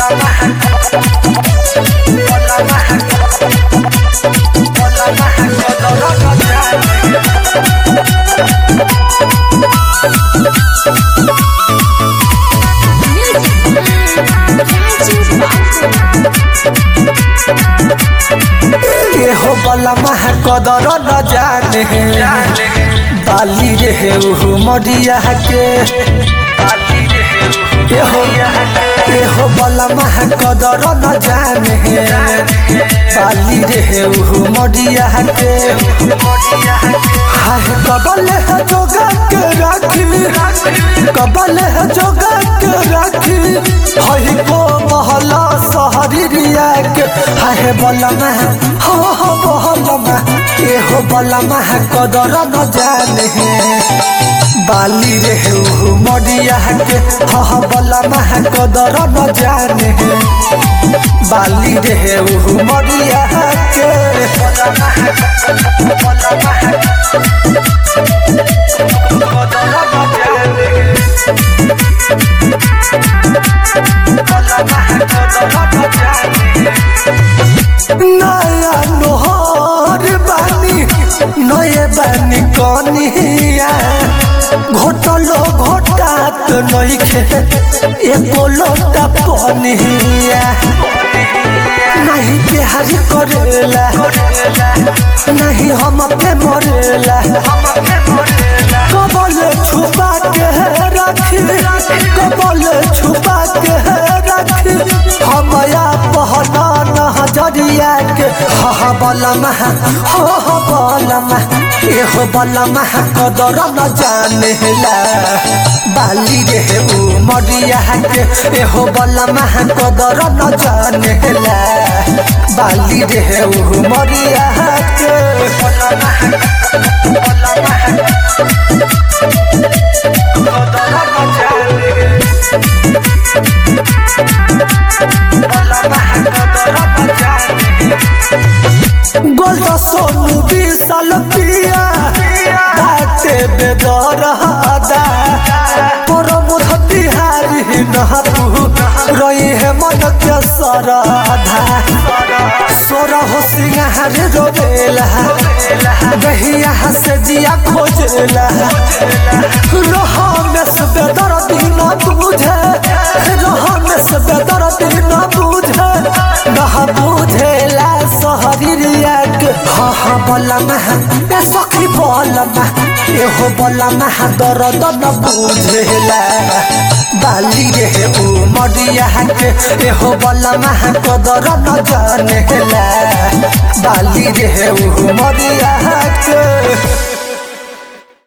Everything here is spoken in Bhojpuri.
हो बलमा कदर न जाने बाली रे मरिया के हो बलमा कदर न जाने बाली रे मरिया के कबल है जोगा के राखी कबल है जोगा के राखी हई को महला सहरिया के है बलमा हो बलमा हो बलमा कदर न जाने बाली रे मरिया के बलमा कदर न जाने बाली रे मरिया के नया नोहर बानी नए बानी कनिया घोटलो घोटात नइखे एको लोटा पनिया नहीं प्यार करेला नहीं हम पे मरेला कबल छुपा के रखी कबल छुपा के रखी हमया पहना नजरिया के बलमा हो बलमा एहो बलमा कदर न जानेला बाली रे मरिया के एहो बलमा कदर न जानेला बाली रे मरिया के गोल सोनू विशाल पिया बाटे बेदरदा तोर मुध बिहारी नहतू रही है मन के सरधा सोरा हो सिंगार रोवेला दहिया से जिया खोजेला रोहा में से बेदर्दी न बुझे रोहा में से बेदर्दी न बुझे न बुझेला सहरिया के बलमा ए सखी बलमा एहो बलमा दर्द न बुझेला बाली रे मरिया के एहो बलमा कदर न जानेला बाली रे मरिया के।